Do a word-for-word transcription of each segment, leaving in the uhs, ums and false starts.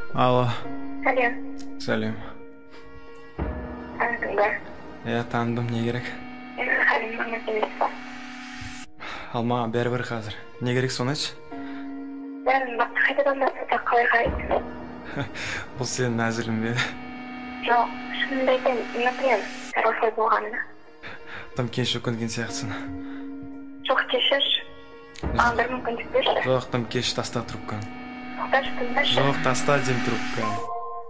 Алло. Сәлем. Сәлем. Таныдың ба? Иә, таныдым, не керек? Халім маңыз емес па? Алма, бәрібір қазір. Не керек соны айтшы? Бәрін бақты қайтадан бастыда қалай қарайсың? Бұл сенің әзілің бе? Жоқ, шынымды айтайын, ұнатымен осылай болғанына. Тым кеш өкінген сияқтысың. Жоқ, кешірші. Маған бір мүмкіндік берші. Жоқ, тым кеш, таста трубканы. Тоқташы, тыңдашы. Жоқ, таста дем трубканы.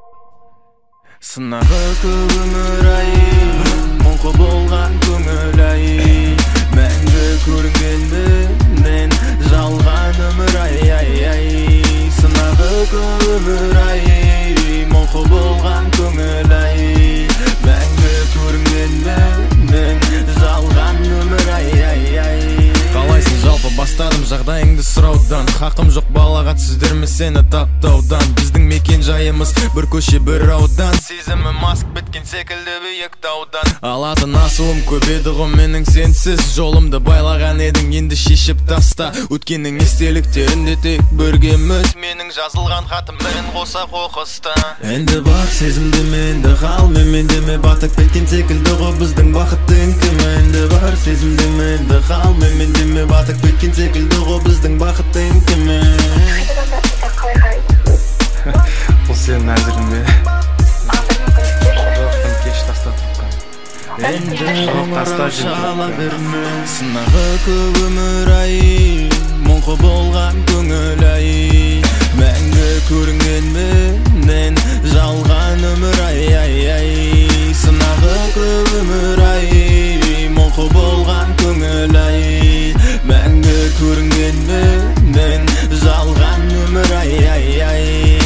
Сынағы көп өмір айы, мұңқы болған көңіл айы, мәңгі көрінгенмен жалған өмір ай ай ай. Сынағы көп өмір айы, мұңқы болған көңіл айы, мәңгі көрінгенмен жалған өмір ай ай ай. Қалайсың жалпы бастадым жағдайыңды сұраудан, хақым жоқ балағат сіздерме сені таптаудан. Біздің мекен жайымыз бір көше бір аудан, сезімім асып біткен секілді биік таудан. Алатын асылым көп еді ғой менің сенсіз, жолымды байлаған едің енді шешіп таста. Өткеннің естеліктерінде тек біргеміз, менің жазылған хатыммен қоса қоқыста. Енді бар сезімді менді қал мен деме, батып кеткен секілді ғой біздің бақыттың кім. Енді бар сезімді менді қал мен деме, батып кеткен секілді ғой біздің бақыттың кім. Қайтадан бастыда қалай қарайсың? Бұл сенің әзілің бе? Маған бір мүмкіндік берші. Жоқ, тым кеш, таста трубканы. Енді қоңырау шала берме. Сынағы көп өмір айы, мұңқы болған көңіл айы, мәңгі көрінгенмен жалған өмір ай ай ай. Сынағы көп өмір айы, мұңқы болған көңіл айы, мәңгі көрінгенмен жалған өмір ай ай ай.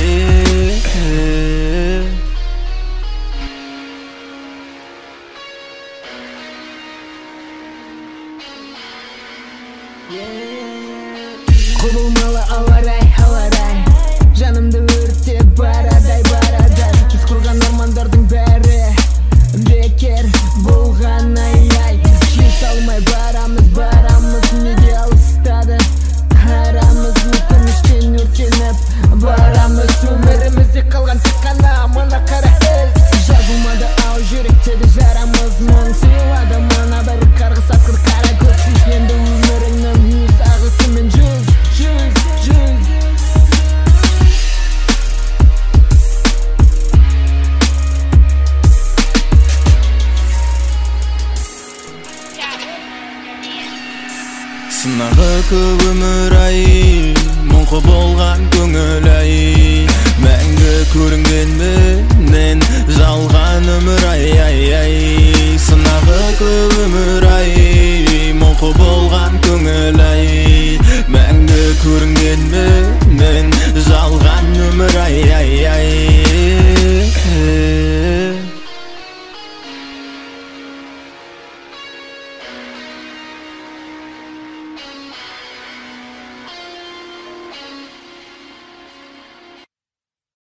Құбылмалы ауа-рай, ауа-рай, жанымды өртеп барадай барадай. Біз құрған армандардың бәрі бекер болған ай-ай. Жете алмай барамыз, барамыз, неге алыстады арамыз, өкініштен өртеніп барамыз. Өмірімізде қалған тек қана мына қара із, жазылмады ау жүректеді жарамыз. Мұң сыйлады мына бір қарғыс атқыр қара көз. Енді өміріңнің өз ағысымен жүз, жүз, жүз. Сынағы көп өмір айы, мұңқы болған көңіл айы, мәңгі көрінгенмен